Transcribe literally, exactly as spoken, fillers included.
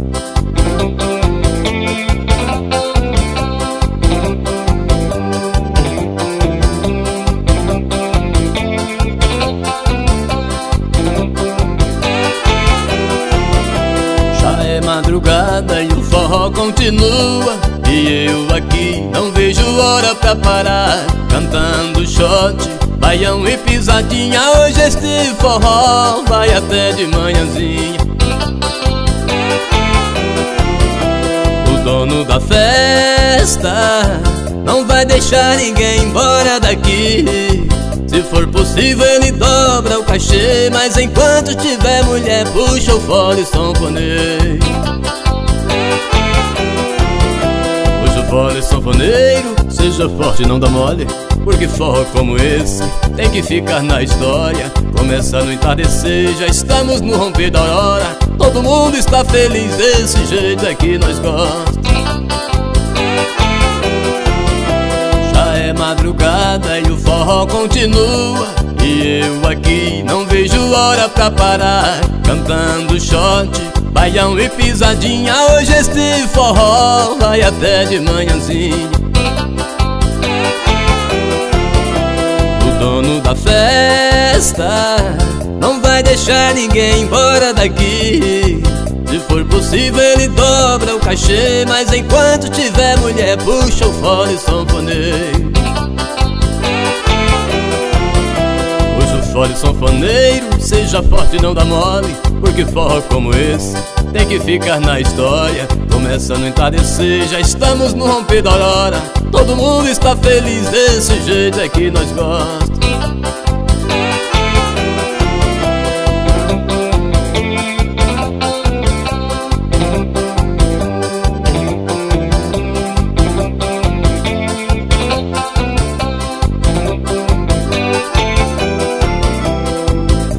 Madrugada e o forró continua, e eu aqui não vejo hora pra parar, cantando shot, baião e pisadinha. Hoje este forró vai até de manhãzinha. O dono da festa não vai deixar ninguém embora daqui. Se for possível ele dobra o cachê, mas enquanto tiver mulher puxa o fole sanfoneiro. Puxa o fole sanfoneiro, seja forte, não dá mole, porque forró como esse tem que ficar na história. Começa no entardecer, já estamos no romper da aurora. Todo mundo está feliz, desse jeito é que nós gostamos. É madrugada e o forró continua, e eu aqui não vejo hora pra parar, cantando shot, baião e pisadinha. Hoje este forró vai até de manhãzinha. O dono da festa não vai deixar ninguém embora daqui. Se for possível ele dobra o cachê, mas enquanto tiver mulher puxa o fole sanfoneiro. Puxa o fole sanfoneiro, seja forte, não dá mole, porque forró como esse tem que ficar na história. Começa no entardecer, já estamos no romper da aurora. Todo mundo está feliz, desse jeito é que nós gostamos.